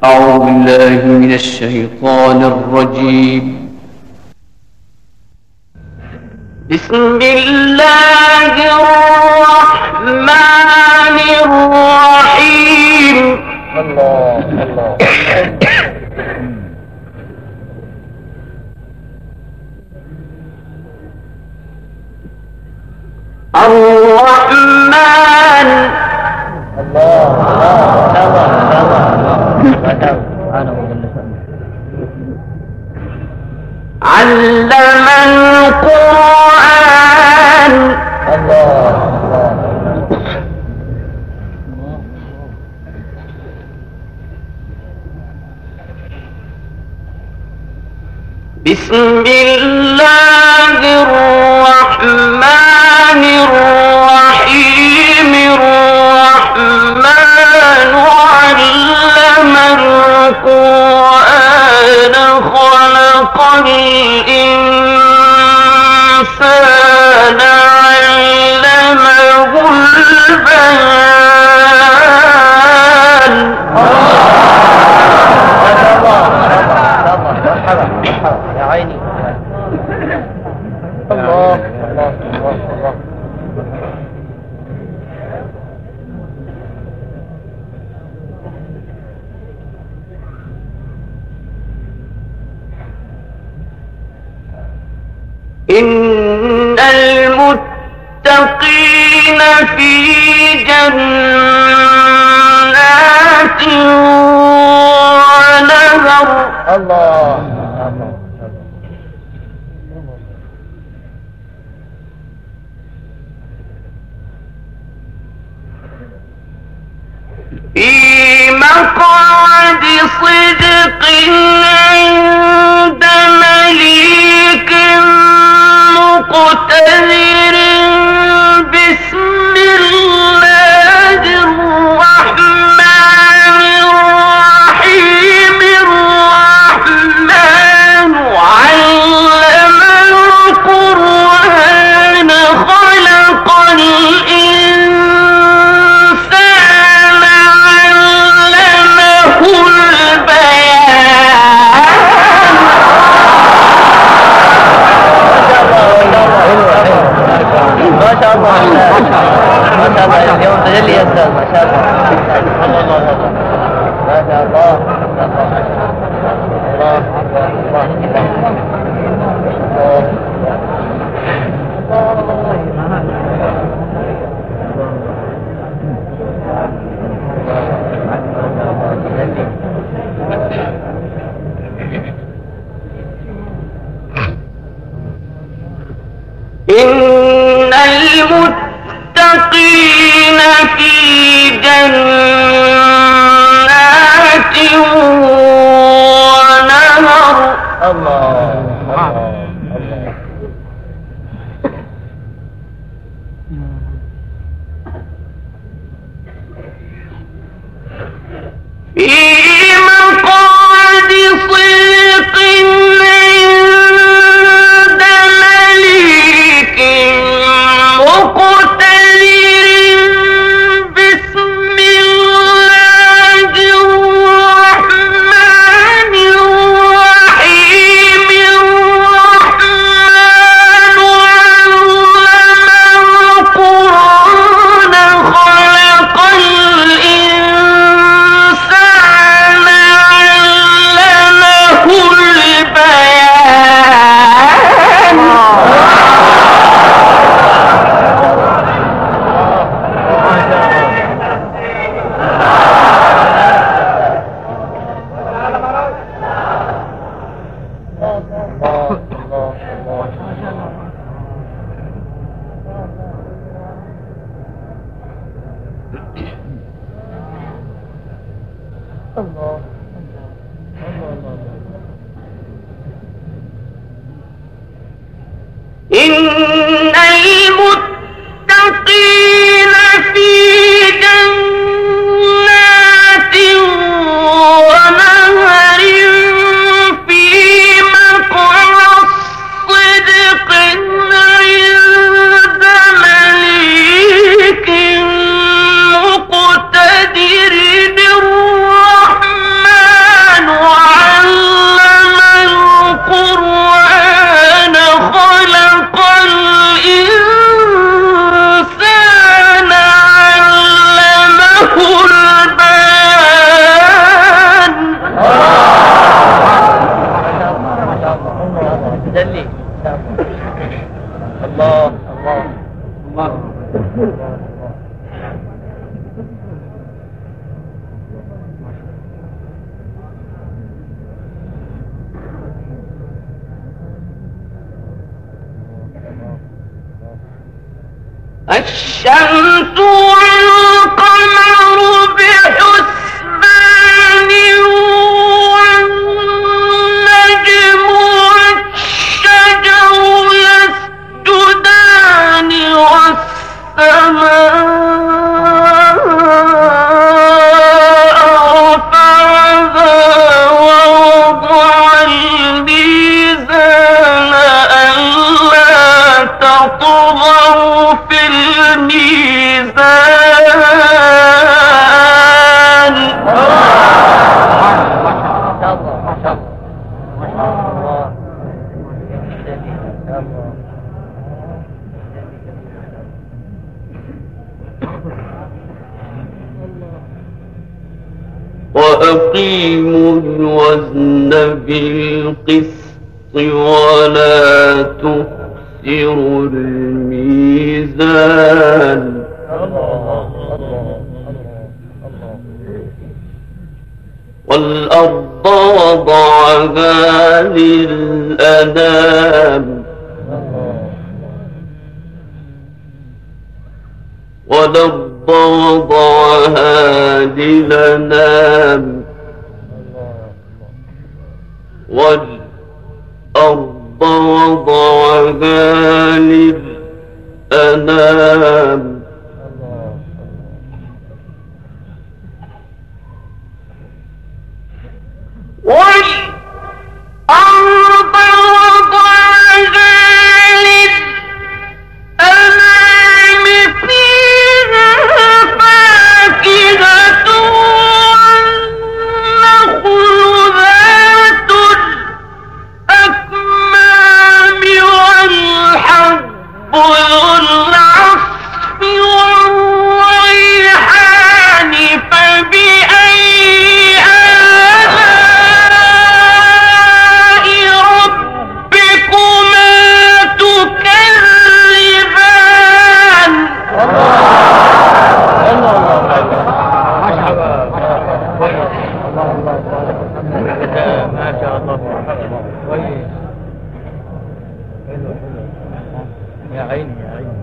أعوذ بالله من الشيطان الرجيم. بسم الله الرحمن الرحيم. الله الله. الرحمن. الله علم القرآن. بسم الله الرحمن الرحيم. الرحمن علم القرآن خلق الإنسان علمه البيان. يا عيني. الله الله الله الله. إن المتقين في جنات ونهر. الله. في مقعد صدق عند مليك مقتدر. بسم الله الرحمن الرحيم. الرحمن علم القرآن خلق الإنسان علمه البيان. ما شاء الله ما شاء الله. اليوم تجلي يا استاذ. ما شاء الله ما شاء الله. إن المتقين في جنات ونهر. الله في مقعد صدق عند مليك مقتدر. بسم الله الرحمن الرحيم. الرحمن علم القرآن خلق الإنسان علمه البيان. إن المتقين في جنات ونهر. في مقعد صدق عند مليك مقتدر. الرحمن الشمس والقمر بحسبان والنجم والشجر يسجدان والسماء وأقيموا الوزن بالقسط ولا تخسروا الميزان والأرض وضعها للأنام والأرض وضعها للأنام والأرض وضعها للأنام والأرض وضعها للأنام فيها فاكهة والنخل ذات الأكمام والحب ذو العصف والريحان فبأي ما شاء الله كويس حلو يا عيني يا عيني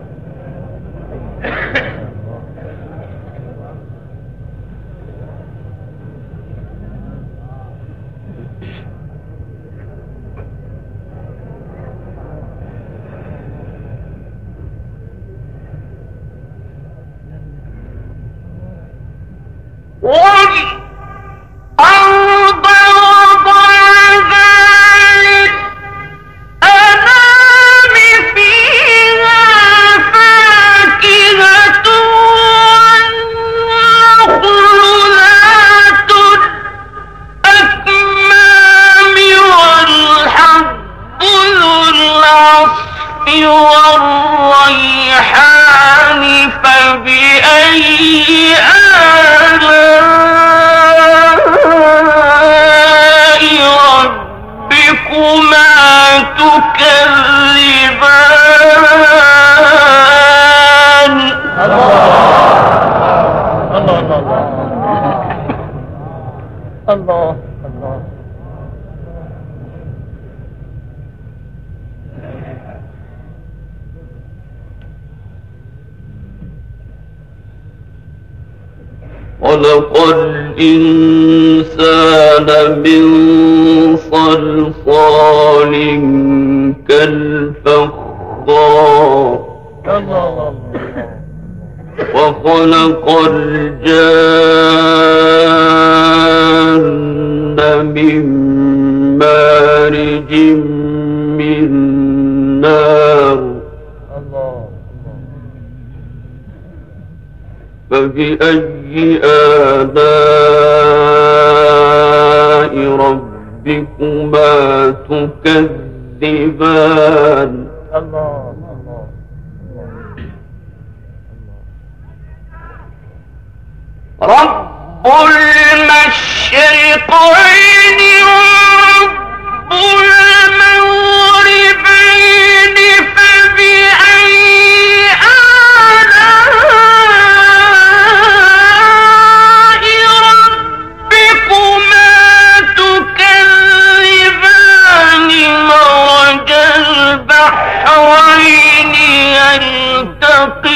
والأرض وضعها للأنام فيها فاكهة والنخل ذات الأكمام والحب ذو العصف والريحان فبأي ربكما تكذبان الله الله خلق الإنسان من صلصال كالفخار وخلق الجان من مارج من نار فبأي آلاء ربكما تكذبان رب المشرقين ورب المغربين فبأي آلاء ربكما تكذبان مرج البحرين يلتقي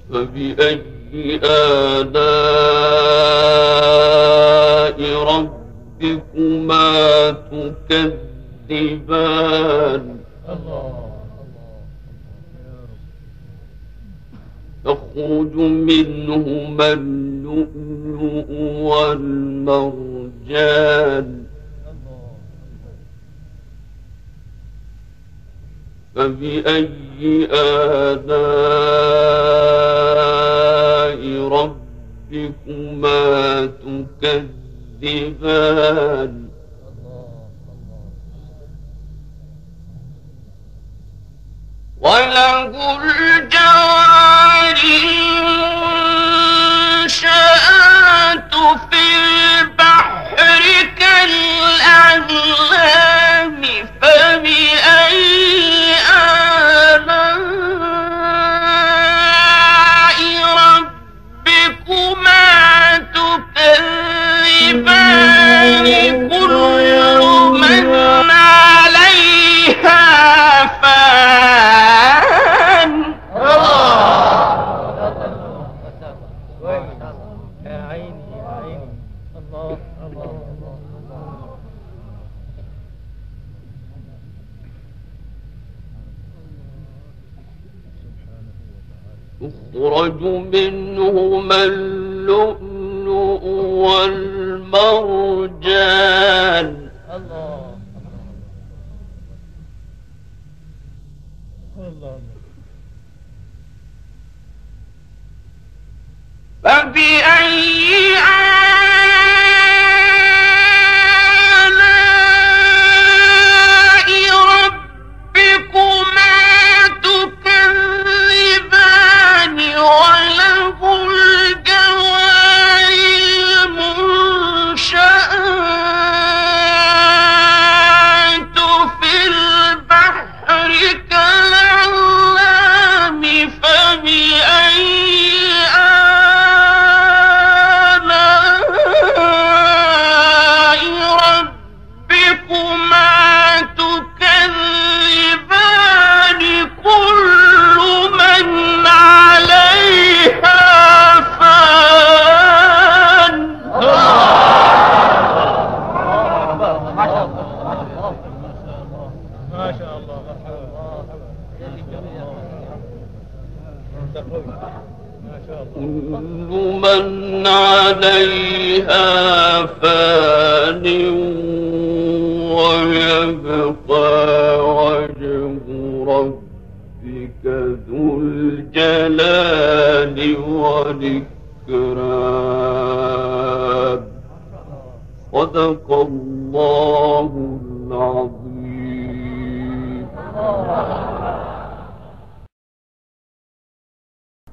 فبأي آلاء ربكما تكذبان يخرج منهما اللؤلؤ والمرجان فبأي آلاء ربكما تكذبان وله الجوار المنشآت في البحر كالأعلام فبأي آلاء ربكما تكذبان كل من عليها فان يا عيني يا عيني الله الله يخرج منهما اللؤلؤ والمرجان الله الله فبأي آلاء ربكما تكذبان وله الجوار المنشآت في البحر كالأعلام فبأي كل من عليها فان ويبقى وجه ربك ذو الجلال والإكرام صدق الله العظيم.